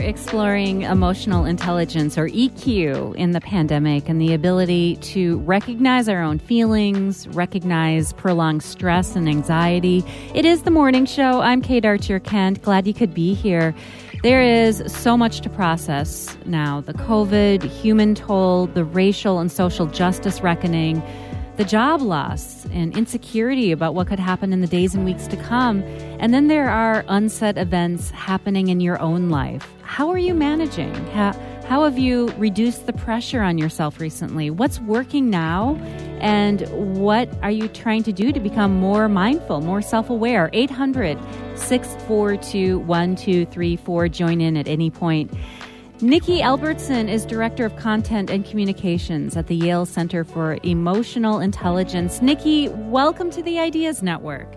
exploring emotional intelligence, or EQ, in the pandemic and the ability to recognize our own feelings, recognize prolonged stress and anxiety. It is The Morning Show. I'm Kate Archer-Kent. Glad you could be here. There is so much to process now. The COVID, human toll, the racial and social justice reckoning, the job loss and insecurity about what could happen in the days and weeks to come. And then there are unsaid events happening in your own life. How are you managing? How have you reduced the pressure on yourself recently? What's working now? And what are you trying to do to become more mindful, more self-aware? 800-642-1234. Join in at any point. Nikki Albertson is Director of Content and Communications at the Yale Center for Emotional Intelligence. Nikki, welcome to the Ideas Network.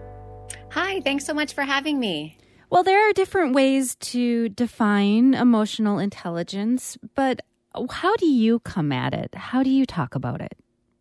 Hi, thanks so much for having me. Well, there are different ways to define emotional intelligence, but how do you come at it? How do you talk about it?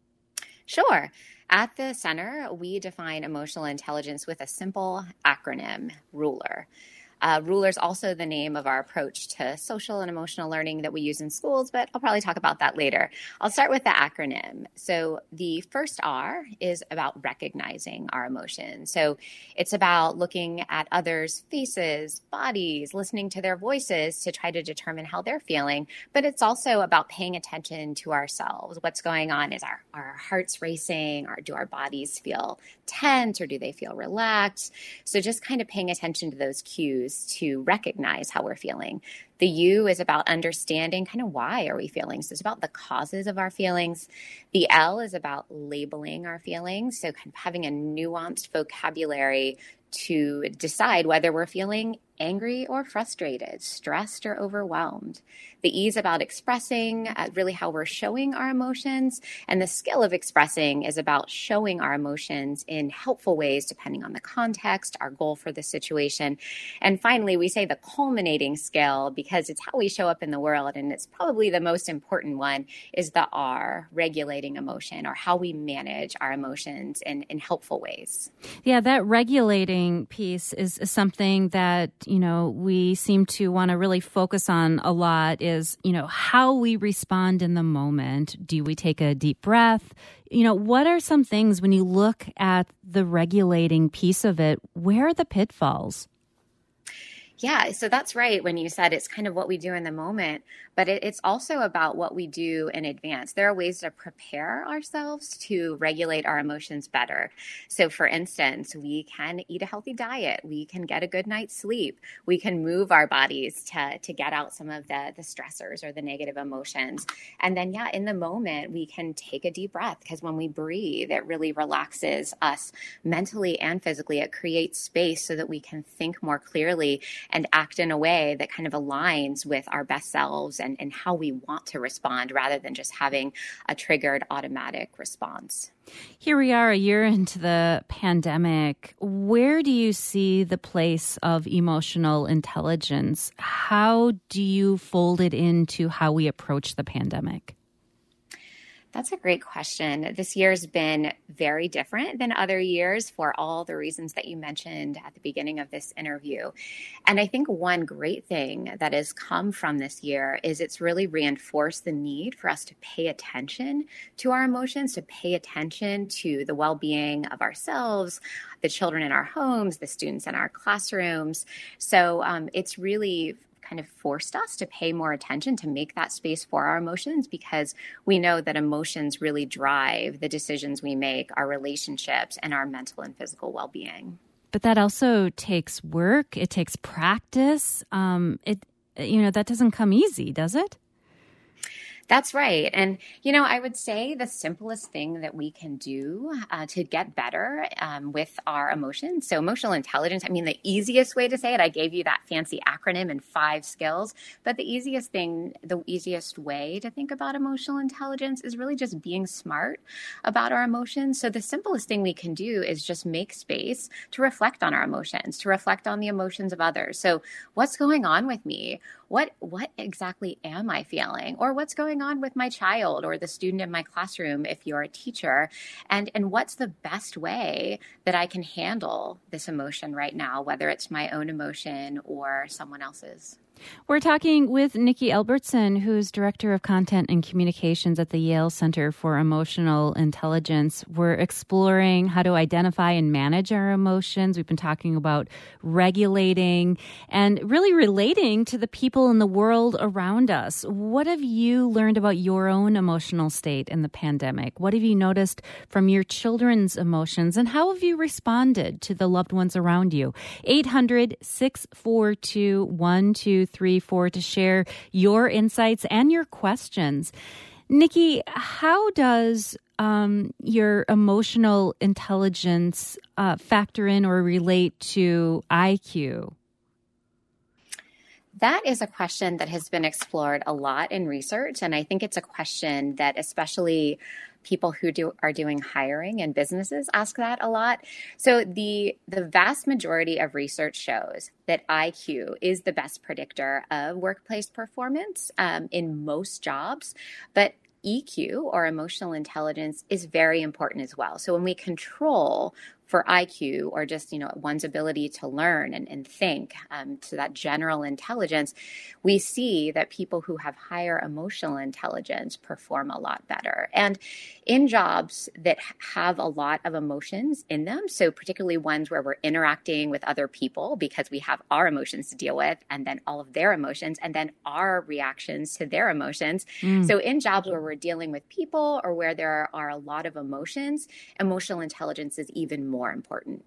Sure. At the center, we define emotional intelligence with a simple acronym, RULER. RULER is also the name of our approach to social and emotional learning that we use in schools, but I'll probably talk about that later. I'll start with the acronym. So the first R is about recognizing our emotions. So it's about looking at others' faces, bodies, listening to their voices to try to determine how they're feeling. But it's also about paying attention to ourselves. What's going on? Is our hearts racing, or do our bodies feel tense, or do they feel relaxed? So just kind of paying attention to those cues to recognize how we're feeling. The U is about understanding kind of why are we feeling. So it's about the causes of our feelings. The L is about labeling our feelings. So kind of having a nuanced vocabulary to decide whether we're feeling angry or frustrated, stressed or overwhelmed. The E is about expressing, really how we're showing our emotions. And the skill of expressing is about showing our emotions in helpful ways, depending on the context, our goal for the situation. And finally, we say the culminating skill, because it's how we show up in the world, and it's probably the most important one, is the R, regulating emotion, or how we manage our emotions in helpful ways. Yeah, that regulating piece is something that, we seem to want to really focus on a lot, is, how we respond in the moment. Do we take a deep breath? What are some things when you look at the regulating piece of it? Where are the pitfalls? Yeah, so that's right when you said it's kind of what we do in the moment, but it's also about what we do in advance. There are ways to prepare ourselves to regulate our emotions better. So for instance, we can eat a healthy diet. We can get a good night's sleep. We can move our bodies to get out some of the stressors or the negative emotions. And then, in the moment, we can take a deep breath, because when we breathe, it really relaxes us mentally and physically. It creates space so that we can think more clearly and act in a way that kind of aligns with our best selves and how we want to respond, rather than just having a triggered automatic response. Here we are a year into the pandemic. Where do you see the place of emotional intelligence? How do you fold it into how we approach the pandemic? That's a great question. This year's been very different than other years for all the reasons that you mentioned at the beginning of this interview. And I think one great thing that has come from this year is it's really reinforced the need for us to pay attention to our emotions, to pay attention to the well-being of ourselves, the children in our homes, the students in our classrooms. So it's really kind of forced us to pay more attention, to make that space for our emotions, because we know that emotions really drive the decisions we make, our relationships, and our mental and physical well-being. But that also takes work. It takes practice. That doesn't come easy, does it? That's right. And, I would say the simplest thing that we can do to get better with our emotions. So emotional intelligence, the easiest way to say it, I gave you that fancy acronym and 5 skills, but the easiest way to think about emotional intelligence is really just being smart about our emotions. So the simplest thing we can do is just make space to reflect on our emotions, to reflect on the emotions of others. So what's going on with me? What exactly am I feeling? Or what's going on with my child or the student in my classroom if you're a teacher? And what's the best way that I can handle this emotion right now, whether it's my own emotion or someone else's? We're talking with Nikki Albertson, who's Director of Content and Communications at the Yale Center for Emotional Intelligence. We're exploring how to identify and manage our emotions. We've been talking about regulating and really relating to the people in the world around us. What have you learned about your own emotional state in the pandemic? What have you noticed from your children's emotions, and how have you responded to the loved ones around you? 800-642-1234 to share your insights and your questions. Nikki, how does your emotional intelligence factor in or relate to IQ? That is a question that has been explored a lot in research, and I think it's a question that especially people who are doing hiring and businesses ask that a lot. So the vast majority of research shows that IQ is the best predictor of workplace performance in most jobs, but EQ, or emotional intelligence, is very important as well. So when we control for IQ, or just, one's ability to learn and think, to that general intelligence, we see that people who have higher emotional intelligence perform a lot better. And in jobs that have a lot of emotions in them, so particularly ones where we're interacting with other people because we have our emotions to deal with, and then all of their emotions, and then our reactions to their emotions. So in jobs where we're dealing with people or where there are a lot of emotions, emotional intelligence is even more important.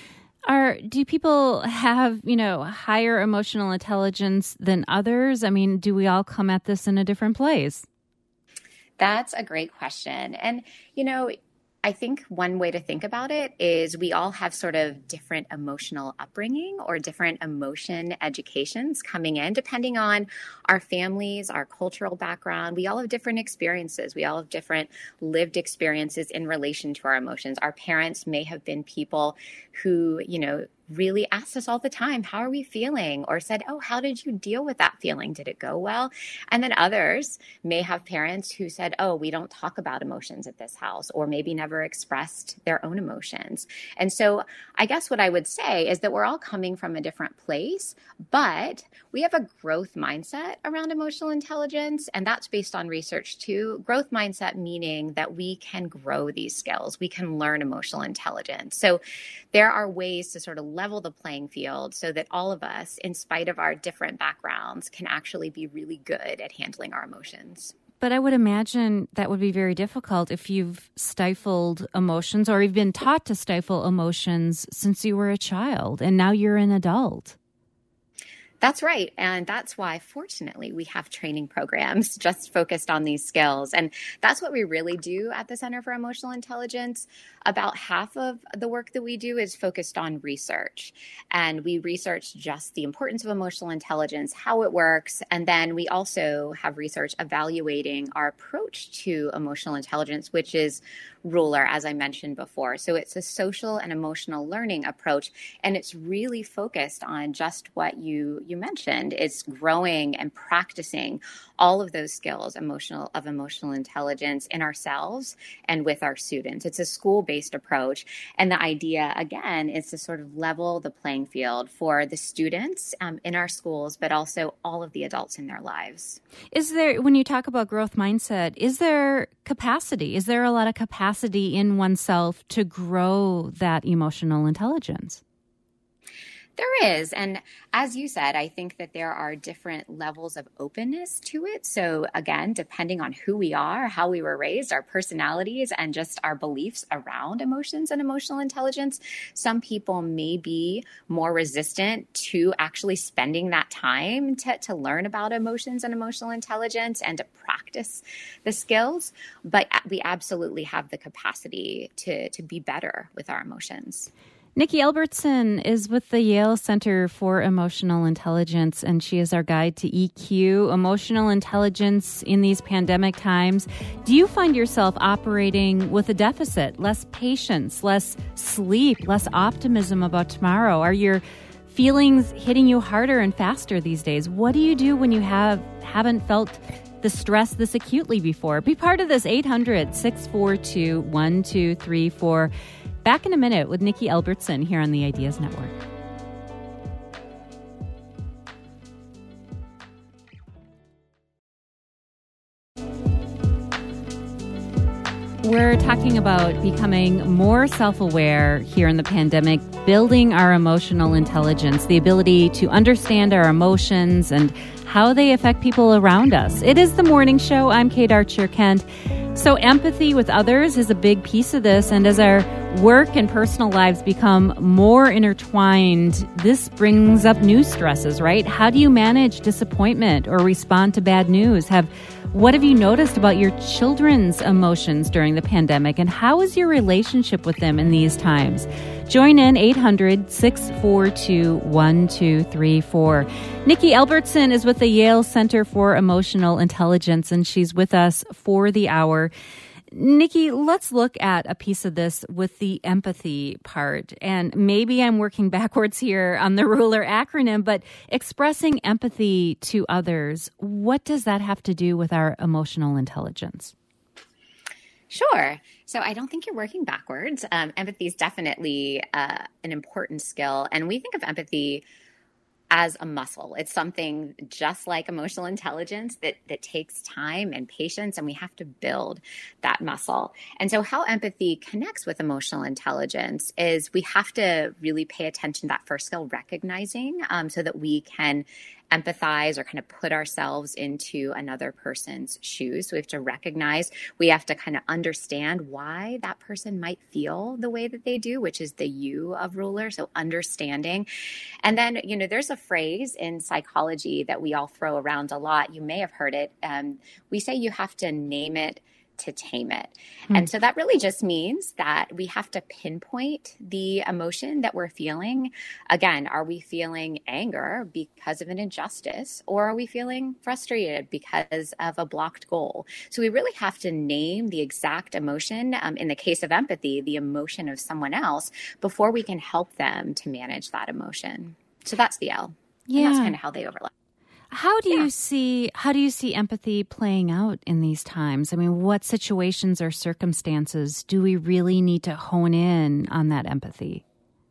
Do people have, higher emotional intelligence than others? I mean, do we all come at this in a different place? That's a great question. And, I think one way to think about it is we all have sort of different emotional upbringing or different emotion educations coming in, depending on our families, our cultural background. We all have different experiences. We all have different lived experiences in relation to our emotions. Our parents may have been people who, really asked us all the time, how are we feeling? Or said, oh, how did you deal with that feeling? Did it go well? And then others may have parents who said, oh, we don't talk about emotions at this house, or maybe never expressed their own emotions. And so I guess what I would say is that we're all coming from a different place, but we have a growth mindset around emotional intelligence. And that's based on research too. Growth mindset meaning that we can grow these skills. We can learn emotional intelligence. So there are ways to sort of level the playing field so that all of us, in spite of our different backgrounds, can actually be really good at handling our emotions. But I would imagine that would be very difficult if you've stifled emotions, or you've been taught to stifle emotions since you were a child and now you're an adult. That's right. And that's why, fortunately, we have training programs just focused on these skills. And that's what we really do at the Center for Emotional Intelligence. About half of the work that we do is focused on research. And we research just the importance of emotional intelligence, how it works. And then we also have research evaluating our approach to emotional intelligence, which is Ruler, as I mentioned before. So it's a social and emotional learning approach. And it's really focused on just what you mentioned. It's growing and practicing all of those skills emotional intelligence in ourselves and with our students. It's a school-based approach. And the idea, again, is to sort of level the playing field for the students in our schools, but also all of the adults in their lives. Is there, when you talk about growth mindset, is there capacity? Is there a lot of capacity in oneself to grow that emotional intelligence? There is. And as you said, I think that there are different levels of openness to it. So again, depending on who we are, how we were raised, our personalities, and just our beliefs around emotions and emotional intelligence, some people may be more resistant to actually spending that time to learn about emotions and emotional intelligence and to practice the skills. But we absolutely have the capacity to be better with our emotions. Nikki Albertson is with the Yale Center for Emotional Intelligence, and she is our guide to EQ, emotional intelligence in these pandemic times. Do you find yourself operating with a deficit, less patience, less sleep, less optimism about tomorrow? Are your feelings hitting you harder and faster these days? What do you do when you haven't felt the stress this acutely before? Be part of this. 800-642-1234. Back in a minute with Nikki Albertson here on the Ideas Network. We're talking about becoming more self-aware here in the pandemic, building our emotional intelligence, the ability to understand our emotions and how they affect people around us. It is the morning show. I'm Kate Archer-Kent. So empathy with others is a big piece of this. And as our work and personal lives become more intertwined, this brings up new stresses, right? How do you manage disappointment or respond to bad news? What have you noticed about your children's emotions during the pandemic? And how is your relationship with them in these times? Join in 800-642-1234. Nikki Albertson is with the Yale Center for Emotional Intelligence, and she's with us for the hour. Nikki, let's look at a piece of this with the empathy part. And maybe I'm working backwards here on the RULER acronym, but expressing empathy to others, what does that have to do with our emotional intelligence? Sure. So I don't think you're working backwards. Empathy is definitely an important skill. And we think of empathy as a muscle. It's something just like emotional intelligence that takes time and patience, and we have to build that muscle. And so how empathy connects with emotional intelligence is we have to really pay attention to that first skill, recognizing, so that we can empathize or kind of put ourselves into another person's shoes. So we have to recognize, we have to kind of understand why that person might feel the way that they do, which is the you of RULER. So understanding. And then, there's a phrase in psychology that we all throw around a lot. You may have heard it. We say you have to name it to tame it. And so that really just means that we have to pinpoint the emotion that we're feeling. Again, are we feeling anger because of an injustice, or are we feeling frustrated because of a blocked goal? So we really have to name the exact emotion, in the case of empathy, the emotion of someone else, before we can help them to manage that emotion. So that's the L. Yeah. And that's kind of how they overlap. How do you see empathy playing out in these times? I mean, what situations or circumstances do we really need to hone in on that empathy?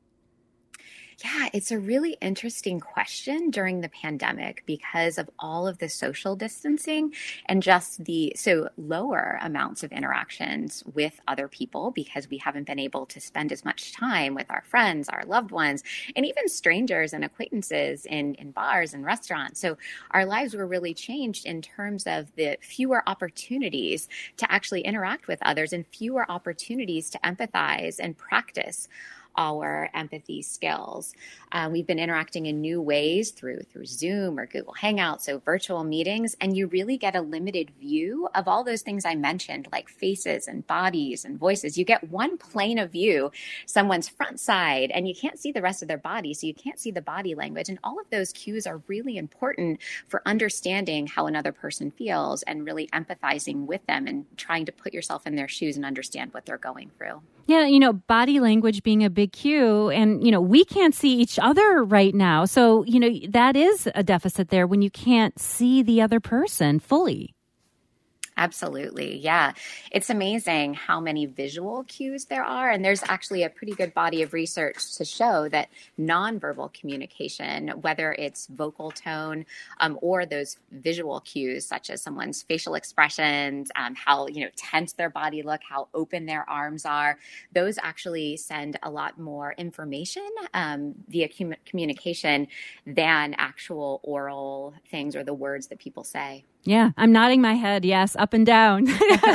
Yeah, it's a really interesting question during the pandemic because of all of the social distancing and just the lower amounts of interactions with other people, because we haven't been able to spend as much time with our friends, our loved ones, and even strangers and acquaintances in bars and restaurants. So our lives were really changed in terms of the fewer opportunities to actually interact with others and fewer opportunities to empathize and practice our empathy skills. We've been interacting in new ways through Zoom or Google Hangouts, so virtual meetings, and you really get a limited view of all those things I mentioned, like faces and bodies and voices. You get one plane of view, someone's front side, and you can't see the rest of their body, so you can't see the body language. And all of those cues are really important for understanding how another person feels and really empathizing with them and trying to put yourself in their shoes and understand what they're going through. Yeah, body language being a big cue, and, we can't see each other right now. So, that is a deficit there when you can't see the other person fully. Absolutely. Yeah. It's amazing how many visual cues there are. And there's actually a pretty good body of research to show that nonverbal communication, whether it's vocal tone or those visual cues, such as someone's facial expressions, how, tense their body look, how open their arms are, those actually send a lot more information via communication than actual oral things or the words that people say. Yeah, I'm nodding my head. Yes, up and down.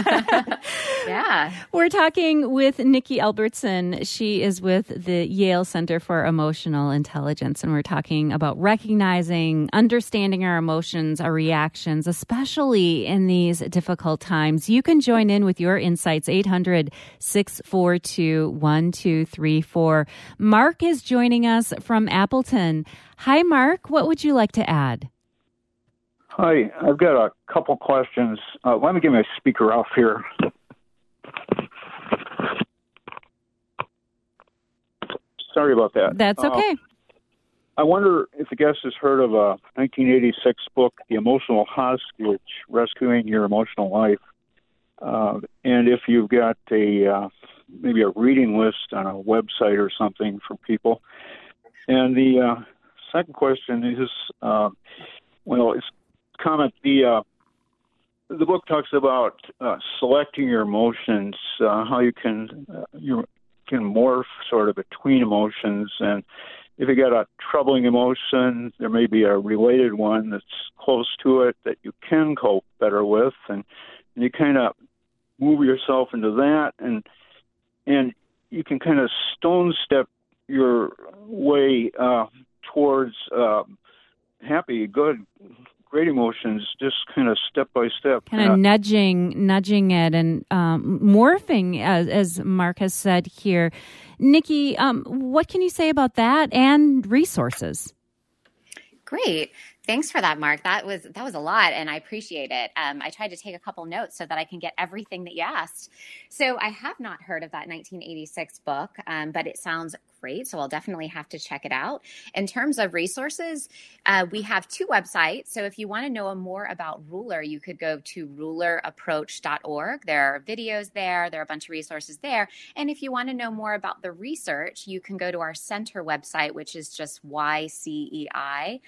Yeah. We're talking with Nikki Albertson. She is with the Yale Center for Emotional Intelligence, and we're talking about recognizing, understanding our emotions, our reactions, especially in these difficult times. You can join in with your insights, 800-642-1234. Mark is joining us from Appleton. Hi, Mark. What would you like to add? Hi, I've got a couple questions. Let me get my speaker off here. Sorry about that. That's okay. I wonder if the guest has heard of a 1986 book, The Emotional Hostage, Rescuing Your Emotional Life. And if you've got maybe a reading list on a website or something for people. And the second question is, it's comment, the the book talks about selecting your emotions, how you can morph sort of between emotions, and if you got a troubling emotion, there may be a related one that's close to it that you can cope better with, and you kind of move yourself into that, and you can kind of stone step your way towards happy, good, great emotions, just kind of step by step. Kind of nudging it and morphing, as Mark has said here. Nikki, what can you say about that and resources? Great. Thanks for that, Mark. That was a lot, and I appreciate it. I tried to take a couple notes so that I can get everything that you asked. So I have not heard of that 1986 book, but it sounds great, so I'll definitely have to check it out. In terms of resources, we have 2 websites. So if you want to know more about Ruler, you could go to rulerapproach.org. There are videos there. There are a bunch of resources there. And if you want to know more about the research, you can go to our center website, which is just YCEI.org.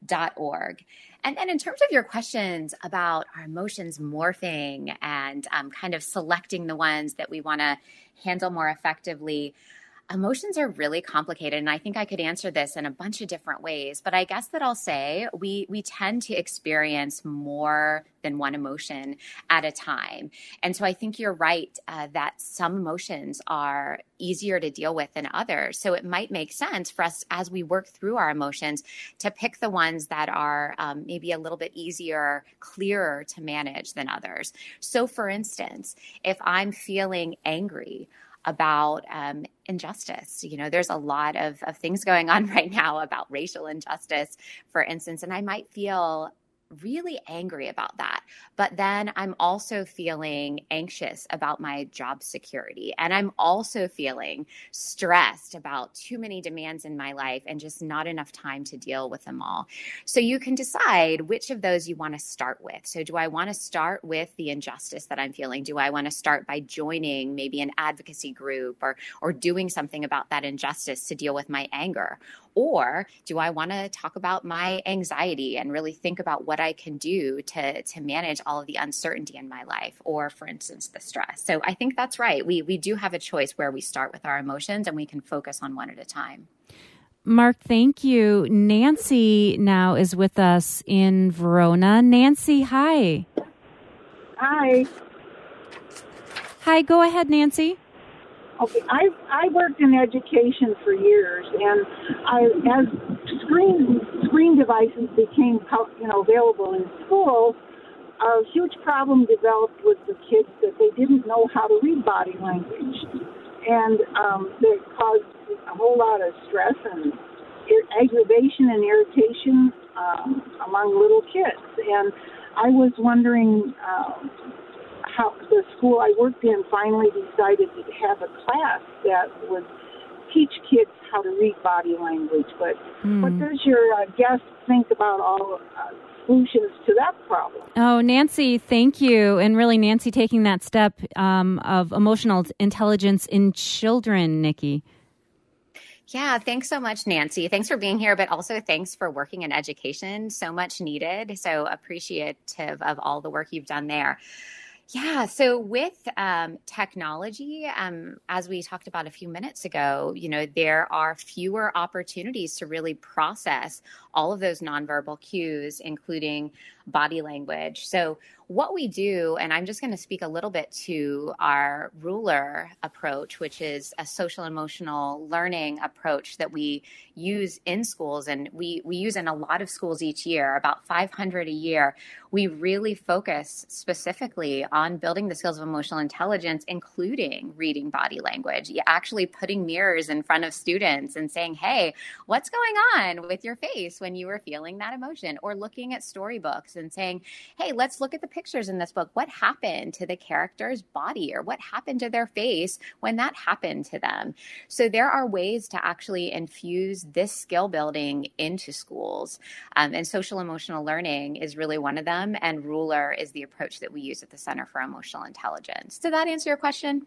And then in terms of your questions about our emotions morphing and kind of selecting the ones that we want to handle more effectively, emotions are really complicated, and I think I could answer this in a bunch of different ways, but I guess that I'll say we tend to experience more than one emotion at a time. And so I think you're right that some emotions are easier to deal with than others. So it might make sense for us as we work through our emotions to pick the ones that are maybe a little bit easier, clearer to manage than others. So for instance, if I'm feeling angry about injustice. There's a lot of things going on right now about racial injustice, for instance, and I might feel really angry about that. But then I'm also feeling anxious about my job security. And I'm also feeling stressed about too many demands in my life and just not enough time to deal with them all. So you can decide which of those you want to start with. So do I want to start with the injustice that I'm feeling? Do I want to start by joining maybe an advocacy group or doing something about that injustice to deal with my anger? Or do I want to talk about my anxiety and really think about what I can do to manage all of the uncertainty in my life, or, for instance, the stress? So I think that's right. We do have a choice where we start with our emotions, and we can focus on one at a time. Mark, thank you. Nancy now is with us in Verona. Nancy, hi. Hi. Hi, go ahead, Nancy. Okay, I worked in education for years, and as screen devices became available in school, a huge problem developed with the kids that they didn't know how to read body language, and that caused a whole lot of stress and aggravation and irritation among little kids. And I was wondering how the school I worked in finally decided to have a class that would teach kids how to read body language. But what does your guest think about all solutions to that problem? Oh, Nancy, thank you. And really, Nancy taking that step of emotional intelligence in children, Nikki. Yeah, thanks so much, Nancy. Thanks for being here, but also thanks for working in education. So much needed. So appreciative of all the work you've done there. Yeah. So with technology, as we talked about a few minutes ago, there are fewer opportunities to really process all of those nonverbal cues, including body language. So what we do, and I'm just going to speak a little bit to our Ruler approach, which is a social emotional learning approach that we use in schools, and we use in a lot of schools each year, about 500 a year. We really focus specifically on building the skills of emotional intelligence, including reading body language, actually putting mirrors in front of students and saying, hey, what's going on with your face when you were feeling that emotion? Or looking at storybooks and saying, hey, let's look at the pictures in this book. What happened to the character's body, or what happened to their face when that happened to them? So there are ways to actually infuse this skill building into schools. And social emotional learning is really one of them. And Ruler is the approach that we use at the Center for Emotional Intelligence. Did that answer your question?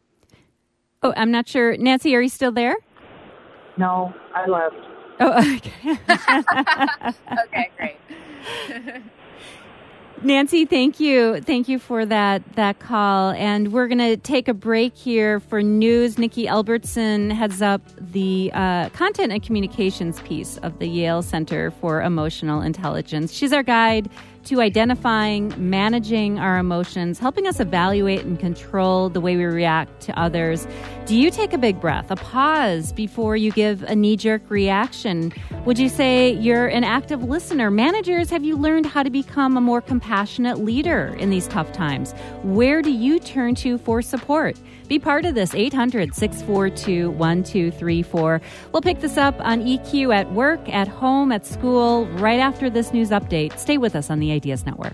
Oh, I'm not sure. Nancy, are you still there? No, I left. Oh, okay. Okay, great. Nancy, thank you. Thank you for that call. And we're going to take a break here for news. Nikki Albertson heads up the content and communications piece of the Yale Center for Emotional Intelligence. She's our guide to identifying, managing our emotions, helping us evaluate and control the way we react to others. Do you take a big breath, a pause before you give a knee-jerk reaction? Would you say you're an active listener? Managers, have you learned how to become a more compassionate leader in these tough times? Where do you turn to for support? Be part of this, 800-642-1234. We'll pick this up on EQ at work, at home, at school, right after this news update. Stay with us on the Ideas Network.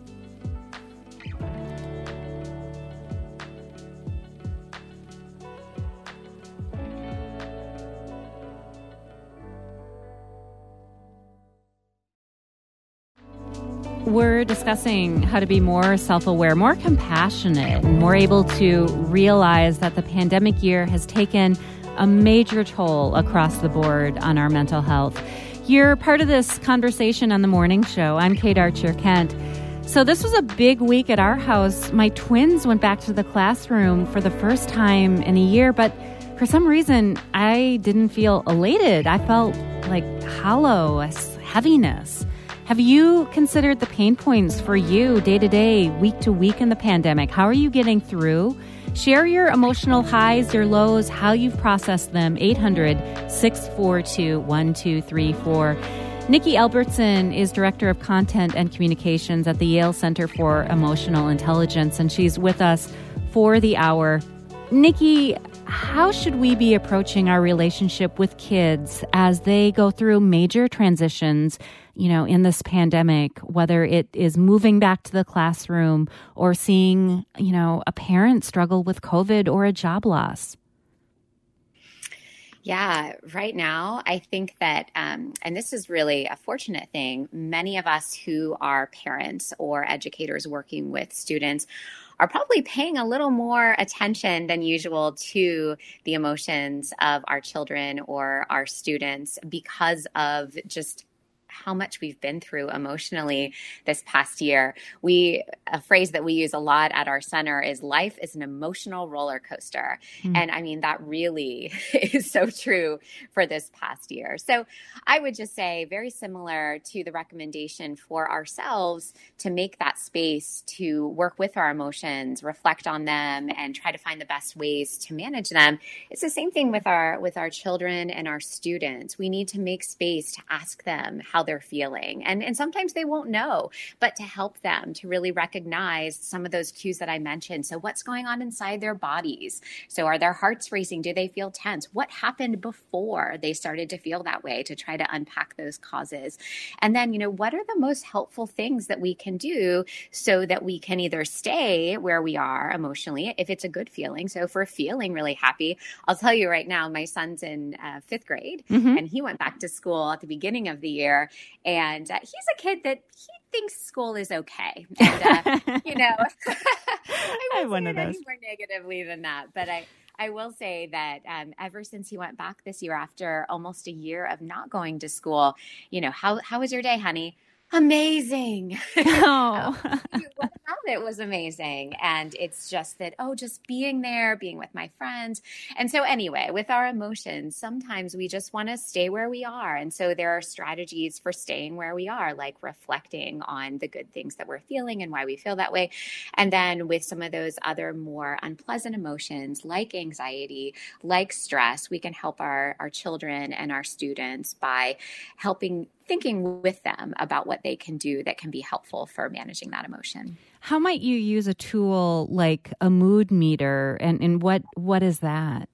We're discussing how to be more self-aware, more compassionate, and more able to realize that the pandemic year has taken a major toll across the board on our mental health. You're part of this conversation on the morning show. I'm Kate Archer-Kent. So this was a big week at our house. My twins went back to the classroom for the first time in a year, but for some reason, I didn't feel elated. I felt like hollow, heaviness. Have you considered the pain points for you day to day, week to week in the pandemic? How are you getting through? Share your emotional highs, your lows, how you've processed them. 800-642-1234. Nikki Albertson is Director of Content and Communications at the Yale Center for Emotional Intelligence, and she's with us for the hour. Nikki, how should we be approaching our relationship with kids as they go through major transitions, in this pandemic, whether it is moving back to the classroom or seeing, a parent struggle with COVID or a job loss? Yeah, right now, I think that, and this is really a fortunate thing, many of us who are parents or educators working with students are probably paying a little more attention than usual to the emotions of our children or our students because of just how much we've been through emotionally this past year. A phrase that we use a lot at our center is life is an emotional roller coaster. And I mean, that really is so true for this past year. So I would just say very similar to the recommendation for ourselves to make that space to work with our emotions, reflect on them, and try to find the best ways to manage them. It's the same thing with our children and our students. We need to make space to ask them how they're feeling. And sometimes they won't know, but to help them to really recognize some of those cues that I mentioned. So what's going on inside their bodies? So are their hearts racing? Do they feel tense? What happened before they started to feel that way, to try to unpack those causes? And then, what are the most helpful things that we can do so that we can either stay where we are emotionally, if it's a good feeling. So if we're feeling really happy, I'll tell you right now, my son's in fifth grade and he went back to school at the beginning of the year. And he's a kid that he thinks school is okay. And, I won't say it any more negatively than that. But I will say that ever since he went back this year, after almost a year of not going to school, how was your day, honey? Amazing. Oh. What about it was amazing. And it's just that, just being there, being with my friends. And so anyway, with our emotions, sometimes we just want to stay where we are. And so there are strategies for staying where we are, like reflecting on the good things that we're feeling and why we feel that way. And then with some of those other more unpleasant emotions, like anxiety, like stress, we can help our children and our students by thinking with them about what they can do that can be helpful for managing that emotion. How might you use a tool like a mood meter, and what is that?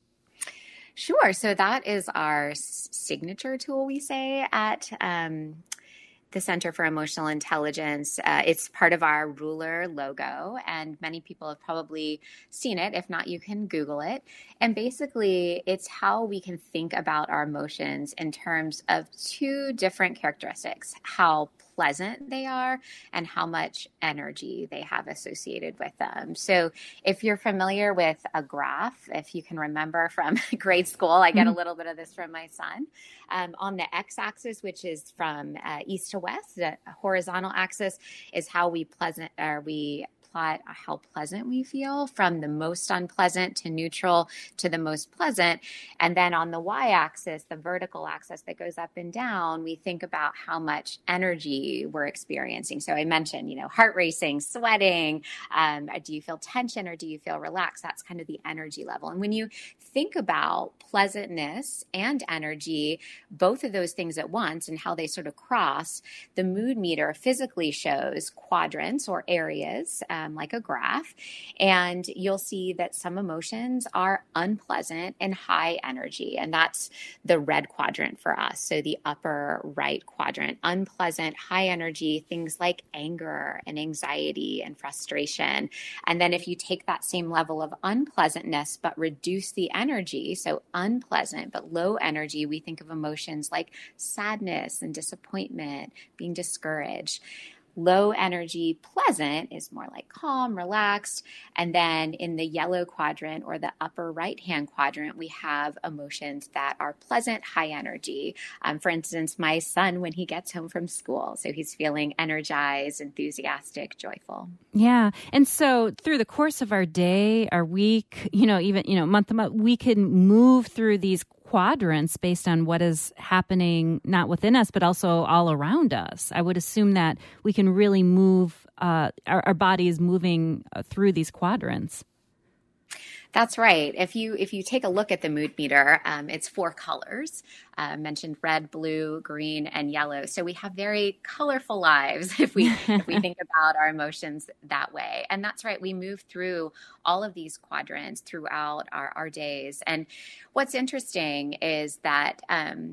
Sure. So that is our signature tool, we say, at the Center for Emotional Intelligence. It's part of our ruler logo, and many people have probably seen it. If not, you can Google it. And basically, it's how we can think about our emotions in terms of two different characteristics: how pleasant they are and how much energy they have associated with them. So if you're familiar with a graph, if you can remember from grade school, I get a little bit of this from my son. On the x-axis, which is from east to west, the horizontal axis is how we plot how pleasant we feel, from the most unpleasant to neutral to the most pleasant. And then on the y-axis, the vertical axis that goes up and down, we think about how much energy we're experiencing. So I mentioned, heart racing, sweating. Do you feel tension or do you feel relaxed? That's kind of the energy level. And when you think about pleasantness and energy, both of those things at once and how they sort of cross, the mood meter physically shows quadrants or areas, like a graph, and you'll see that some emotions are unpleasant and high energy, and that's the red quadrant for us. So the upper right quadrant, unpleasant, high energy, things like anger and anxiety and frustration. And then if you take that same level of unpleasantness but reduce the energy, so unpleasant but low energy, we think of emotions like sadness and disappointment, being discouraged. Low energy, pleasant is more like calm, relaxed. And then in the yellow quadrant or the upper right-hand quadrant, we have emotions that are pleasant, high energy. For instance, my son, when he gets home from school, so he's feeling energized, enthusiastic, joyful. Yeah. And so through the course of our day, our week, even, month to month, we can move through these quadrants based on what is happening, not within us, but also all around us. I would assume that we can really move, our body is moving through these quadrants. That's right. If you take a look at the mood meter, it's 4 colors. Mentioned red, blue, green, and yellow. So we have very colorful lives if we think about our emotions that way. And that's right. We move through all of these quadrants throughout our days. And what's interesting is that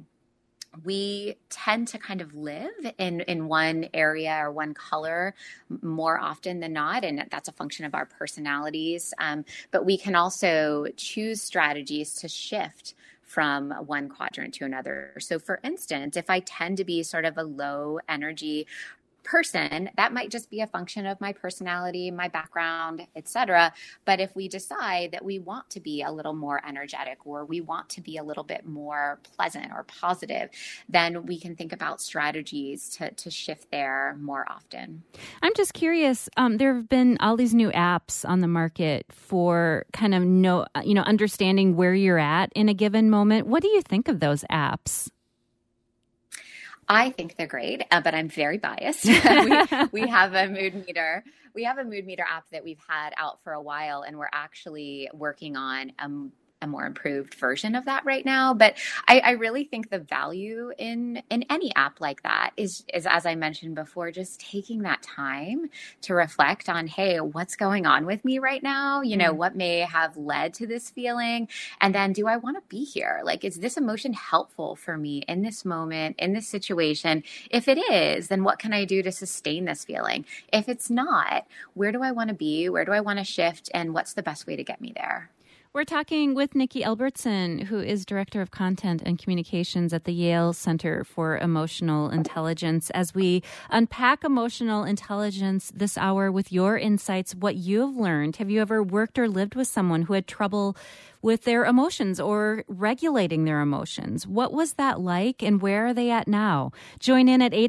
we tend to kind of live in one area or one color more often than not, and that's a function of our personalities. But we can also choose strategies to shift from one quadrant to another. So for instance, if I tend to be sort of a low energy person, that might just be a function of my personality, my background, etc. But if we decide that we want to be a little more energetic or we want to be a little bit more pleasant or positive, then we can think about strategies to shift there more often. I'm just curious, there have been all these new apps on the market for kind of understanding where you're at in a given moment. What do you think of those apps? I think they're great, but I'm very biased. we have a mood meter. We have a mood meter app that we've had out for a while, and we're actually working on a more improved version of that right now. But I really think the value in any app like that is, as I mentioned before, just taking that time to reflect on, hey, what's going on with me right now? What may have led to this feeling? And then, do I want to be here? Like, is this emotion helpful for me in this moment, in this situation? If it is, then what can I do to sustain this feeling? If it's not, where do I want to be? Where do I want to shift? And what's the best way to get me there? We're talking with Nikki Albertson, who is Director of Content and Communications at the Yale Center for Emotional Intelligence, as we unpack emotional intelligence this hour with your insights, what you've learned. Have you ever worked or lived with someone who had trouble with their emotions or regulating their emotions? What was that like, and where are they at now? Join in at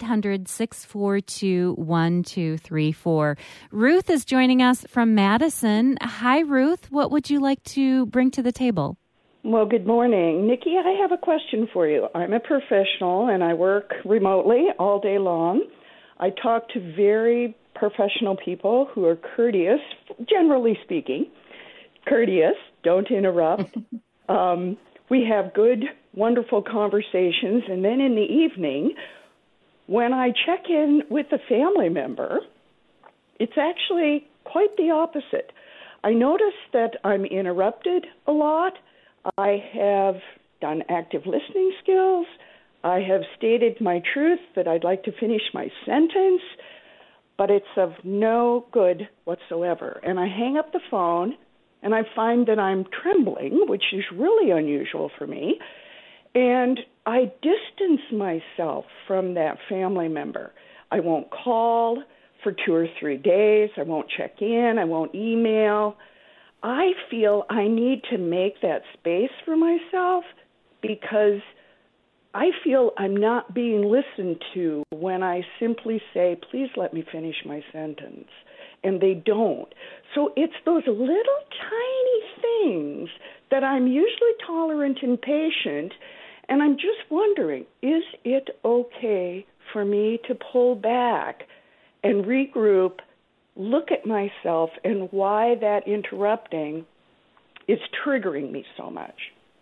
800-642-1234. Ruth is joining us from Madison. Hi, Ruth. What would you like to bring to the table? Well, good morning. Nikki, I have a question for you. I'm a professional, and I work remotely all day long. I talk to very professional people who are courteous, generally speaking. Courteous, don't interrupt. We have good, wonderful conversations, and then in the evening, when I check in with a family member, it's actually quite the opposite. I notice that I'm interrupted a lot. I have done active listening skills. I have stated my truth that I'd like to finish my sentence, but it's of no good whatsoever. And I hang up the phone, and I find that I'm trembling, which is really unusual for me, and I distance myself from that family member. I won't call for 2 or 3 days. I won't check in. I won't email. I feel I need to make that space for myself because I feel I'm not being listened to when I simply say, please let me finish my sentence. And they don't. So it's those little tiny things that I'm usually tolerant and patient, and I'm just wondering, is it okay for me to pull back and regroup, look at myself and why that interrupting is triggering me so much?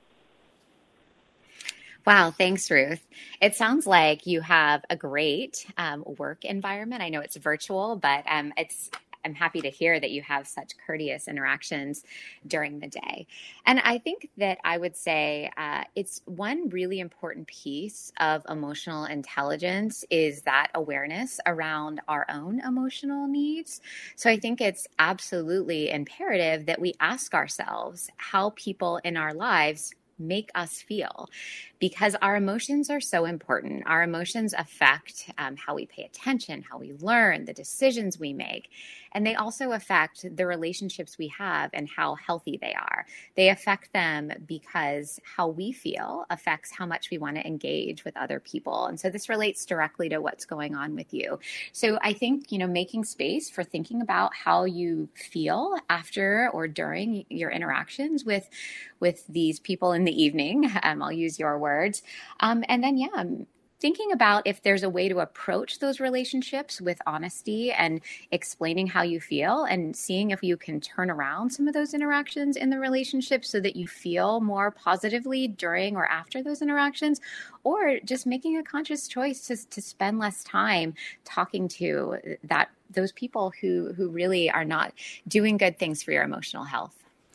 Wow, thanks, Ruth. It sounds like you have a great work environment. I know it's virtual, but I'm happy to hear that you have such courteous interactions during the day. And I think that I would say it's one really important piece of emotional intelligence is that awareness around our own emotional needs. So I think it's absolutely imperative that we ask ourselves how people in our lives make us feel, because our emotions are so important. Our emotions affect how we pay attention, how we learn, the decisions we make. And they also affect the relationships we have and how healthy they are. They affect them because how we feel affects how much we want to engage with other people. And so this relates directly to what's going on with you. So I think, making space for thinking about how you feel after or during your interactions with these people in the evening, I'll use your words. And then, thinking about if there's a way to approach those relationships with honesty and explaining how you feel and seeing if you can turn around some of those interactions in the relationship so that you feel more positively during or after those interactions, or just making a conscious choice to spend less time talking to those people who really are not doing good things for your emotional health.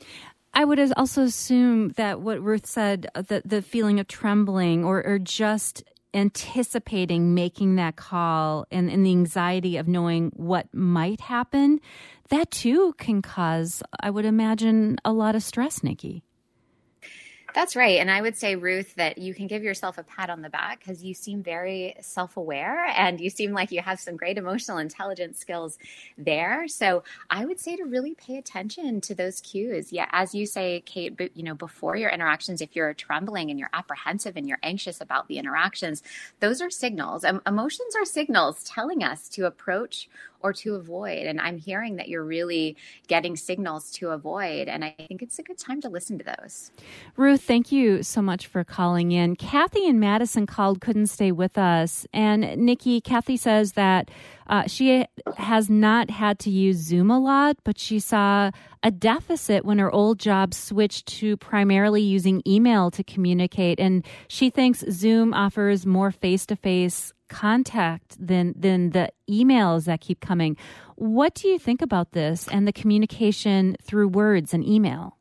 I would also assume that what Ruth said, the feeling of trembling or just anticipating making that call and the anxiety of knowing what might happen, that too can cause, I would imagine, a lot of stress, Nikki. That's right. And I would say, Ruth, that you can give yourself a pat on the back because you seem very self-aware and you seem like you have some great emotional intelligence skills there. So I would say to really pay attention to those cues. Yeah, as you say, Kate, before your interactions, if you're trembling and you're apprehensive and you're anxious about the interactions, those are signals. Emotions are signals telling us to approach or to avoid. And I'm hearing that you're really getting signals to avoid. And I think it's a good time to listen to those. Ruth, thank you so much for calling in. Kathy in Madison called, couldn't stay with us. And Nikki, Kathy says that she has not had to use Zoom a lot, but she saw a deficit when her old job switched to primarily using email to communicate. And she thinks Zoom offers more face-to-face contact than the emails that keep coming. What do you think about this and the communication through words and email?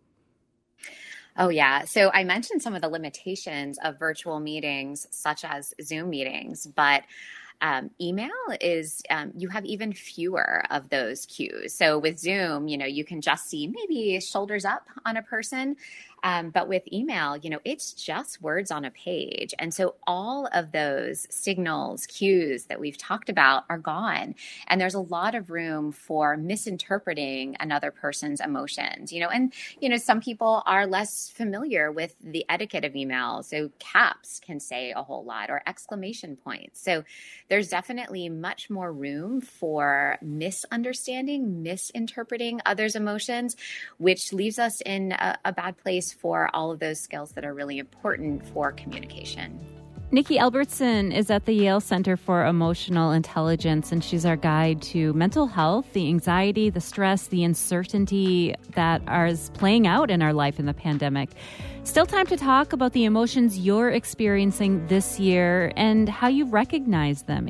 Oh, yeah. So I mentioned some of the limitations of virtual meetings, such as Zoom meetings, but email is, you have even fewer of those cues. So with Zoom, you can just see maybe shoulders up on a person. But with email, it's just words on a page. And so all of those signals, cues that we've talked about are gone. And there's a lot of room for misinterpreting another person's emotions, and, some people are less familiar with the etiquette of email. So caps can say a whole lot, or exclamation points. So there's definitely much more room for misunderstanding, misinterpreting others' emotions, which leaves us in a bad place for all of those skills that are really important for communication. Nikki Albertson is at the Yale Center for Emotional Intelligence, and she's our guide to mental health, the anxiety, the stress, the uncertainty that is playing out in our life in the pandemic. Still time to talk about the emotions you're experiencing this year and how you recognize them.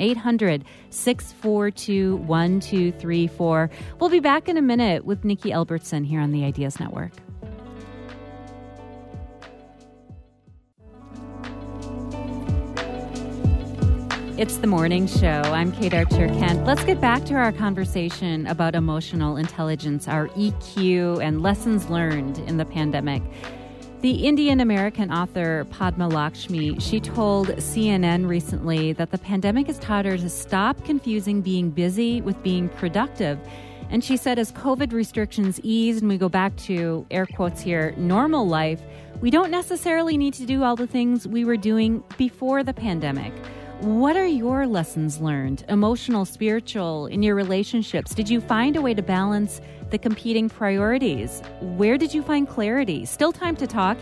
800-642-1234. We'll be back in a minute with Nikki Albertson here on the Ideas Network. It's the morning show. I'm Kate Archer-Kent. Let's get back to our conversation about emotional intelligence, our EQ, and lessons learned in the pandemic. The Indian-American author Padma Lakshmi, she told CNN recently that the pandemic has taught her to stop confusing being busy with being productive. And she said as COVID restrictions ease and we go back to, air quotes here, normal life, we don't necessarily need to do all the things we were doing before the pandemic. What are your lessons learned, emotional, spiritual, in your relationships? Did you find a way to balance the competing priorities? Where did you find clarity? Still time to talk,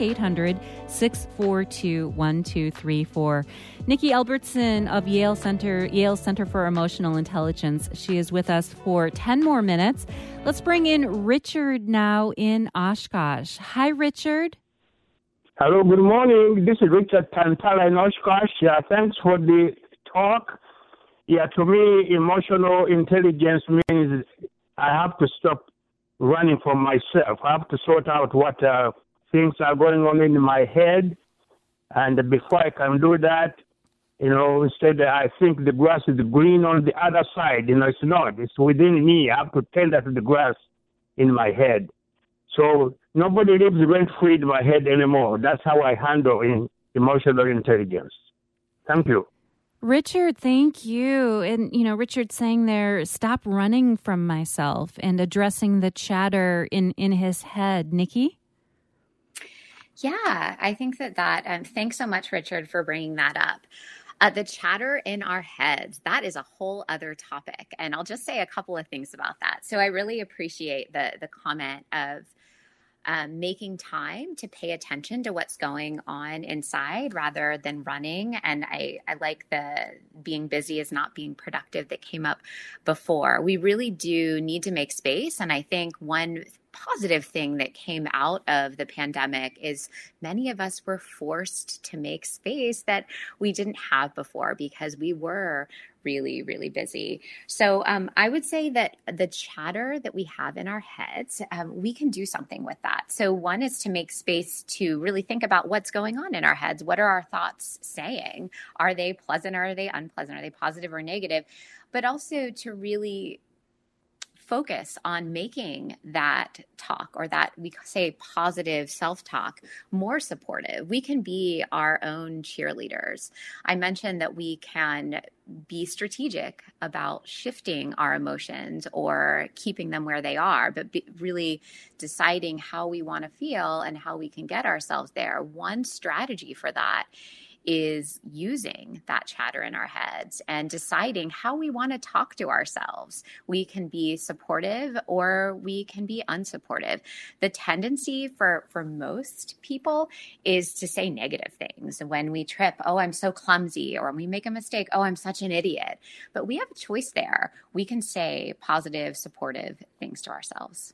800-642-1234. Nikki Albertson of Yale Center for Emotional Intelligence. She is with us for 10 more minutes. Let's bring in Richard now in Oshkosh. Hi, Richard. Hello, good morning. This is Richard Tantala in Oshkosh. Thanks for the talk. To me, emotional intelligence means I have to stop running from myself. I have to sort out what things are going on in my head. And before I can do that, instead I think the grass is green on the other side. It's not. It's within me. I have to tend to the grass in my head. So nobody lives rent-free in my head anymore. That's how I handle emotional intelligence. Thank you. Richard, thank you. And, Richard saying there, stop running from myself and addressing the chatter in his head. Nikki? Yeah, I think that thanks so much, Richard, for bringing that up. The chatter in our heads, that is a whole other topic. And I'll just say a couple of things about that. So I really appreciate the comment of making time to pay attention to what's going on inside rather than running. And I like the being busy is not being productive that came up before. We really do need to make space. And I think one positive thing that came out of the pandemic is many of us were forced to make space that we didn't have before because we were really, really busy. So I would say that the chatter that we have in our heads, we can do something with that. So one is to make space to really think about what's going on in our heads. What are our thoughts saying? Are they pleasant or are they unpleasant? Are they positive or negative? But also to really focus on making that talk, or that we say positive self-talk, more supportive. We can be our own cheerleaders. I mentioned that we can be strategic about shifting our emotions or keeping them where they are, but really deciding how we want to feel and how we can get ourselves there. One strategy for that is using that chatter in our heads and deciding how we want to talk to ourselves. We can be supportive or we can be unsupportive. The tendency for most people is to say negative things. When we trip, oh, I'm so clumsy, or when we make a mistake, oh, I'm such an idiot. But we have a choice there. We can say positive, supportive things to ourselves.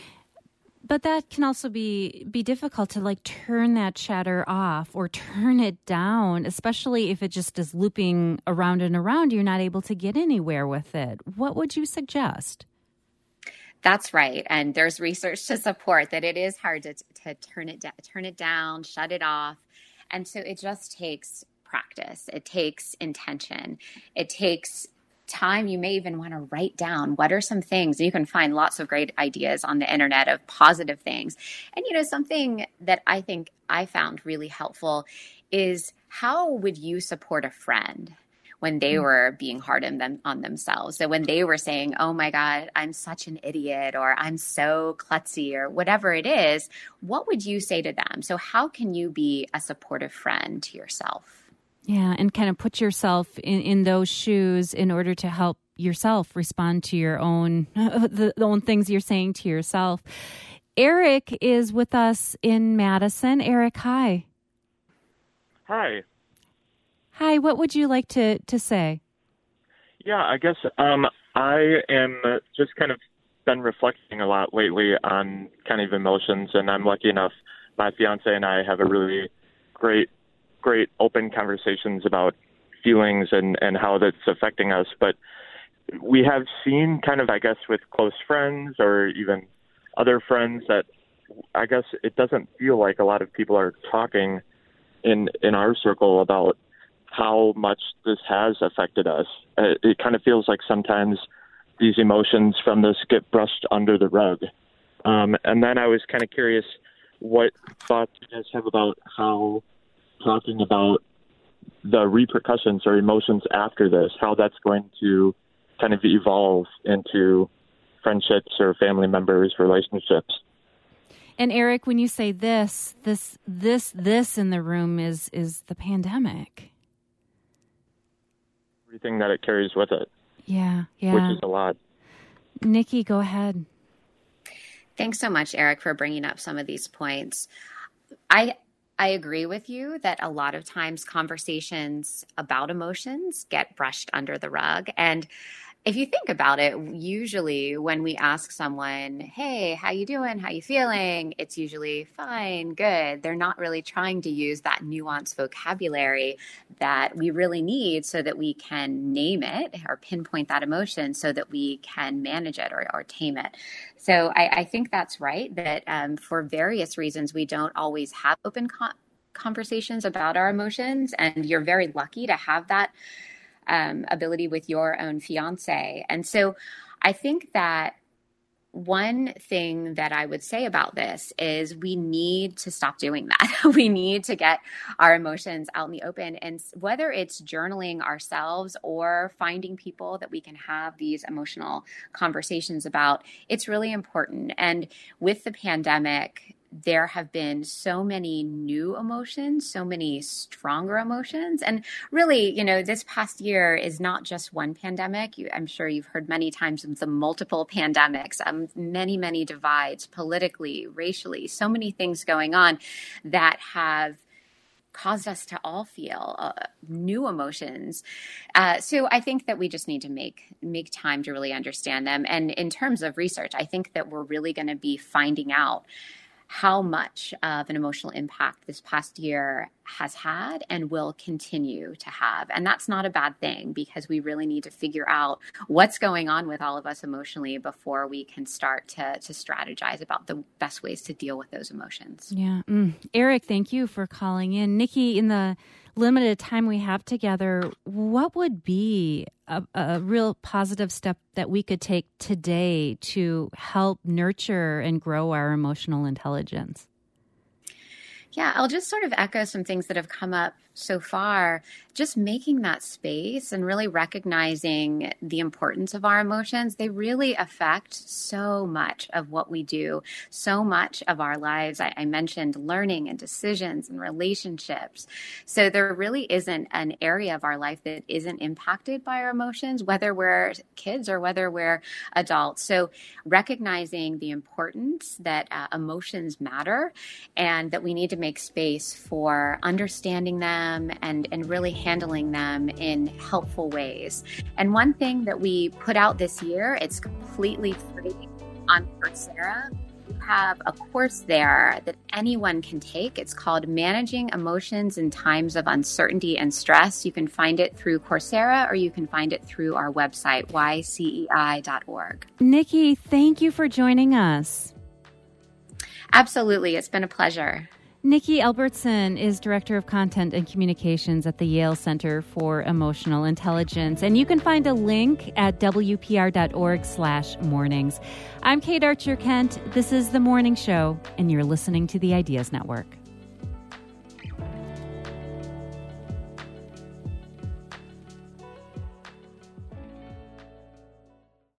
But that can also be difficult to turn that chatter off or turn it down, especially if it just is looping around and around. You're not able to get anywhere with it. What would you suggest? That's right. And there's research to support that it is hard to turn it down, shut it off. And so it just takes practice. It takes intention. It takes time. You may even want to write down what are some things. You can find lots of great ideas on the internet of positive things. And, something that I think I found really helpful is, how would you support a friend when they were being hard on themselves? So when they were saying, oh my God, I'm such an idiot, or I'm so klutzy, or whatever it is, what would you say to them? So how can you be a supportive friend to yourself? Yeah, and kind of put yourself in those shoes in order to help yourself respond to your own, the own things you're saying to yourself. Eric is with us in Madison. Eric, hi. Hi. Hi, what would you like to say? Yeah, I guess I am just kind of been reflecting a lot lately on kind of emotions, and I'm lucky enough, my fiance and I have a really great open conversations about feelings and how that's affecting us. But we have seen kind of, I guess, with close friends or even other friends that I guess it doesn't feel like a lot of people are talking in our circle about how much this has affected us. It kind of feels like sometimes these emotions from this get brushed under the rug. And then I was kind of curious, what thoughts you guys have about how talking about the repercussions or emotions after this, how that's going to kind of evolve into friendships or family members, relationships. And Eric, when you say this in the room is the pandemic. Everything that it carries with it. Yeah. Which is a lot. Nikki, go ahead. Thanks so much, Eric, for bringing up some of these points. I agree with you that a lot of times conversations about emotions get brushed under the rug. And if you think about it, usually when we ask someone, hey, how you doing? How you feeling? It's usually fine, good. They're not really trying to use that nuanced vocabulary that we really need so that we can name it or pinpoint that emotion so that we can manage it or tame it. So I think that's right, that for various reasons, we don't always have open conversations about our emotions. And you're very lucky to have that ability with your own fiance. And so I think that one thing that I would say about this is we need to stop doing that. We need to get our emotions out in the open. And whether it's journaling ourselves or finding people that we can have these emotional conversations about, it's really important. And with the pandemic, there have been so many new emotions, so many stronger emotions. And really, this past year is not just one pandemic. I'm sure you've heard many times of the multiple pandemics, many, many divides politically, racially, so many things going on that have caused us to all feel new emotions. So I think that we just need to make time to really understand them. And in terms of research, I think that we're really going to be finding out how much of an emotional impact this past year has had and will continue to have. And that's not a bad thing, because we really need to figure out what's going on with all of us emotionally before we can start to strategize about the best ways to deal with those emotions. Yeah. Eric, thank you for calling in. Nikki, in the limited time we have together, what would be a real positive step that we could take today to help nurture and grow our emotional intelligence? Yeah, I'll just sort of echo some things that have come up so far. Just making that space and really recognizing the importance of our emotions. They really affect so much of what we do, so much of our lives. I mentioned learning and decisions and relationships. So there really isn't an area of our life that isn't impacted by our emotions, whether we're kids or whether we're adults. So recognizing the importance that emotions matter and that we need to make space for understanding them and really handling them in helpful ways. And one thing that we put out this year, it's completely free on Coursera. We have a course there that anyone can take. It's called Managing Emotions in Times of Uncertainty and Stress. You can find it through Coursera or you can find it through our website, ycei.org. Nikki, thank you for joining us. Absolutely. It's been a pleasure. Nikki Albertson is Director of Content and Communications at the Yale Center for Emotional Intelligence. And you can find a link at wpr.org/mornings. I'm Kate Archer-Kent. This is The Morning Show, and you're listening to the Ideas Network.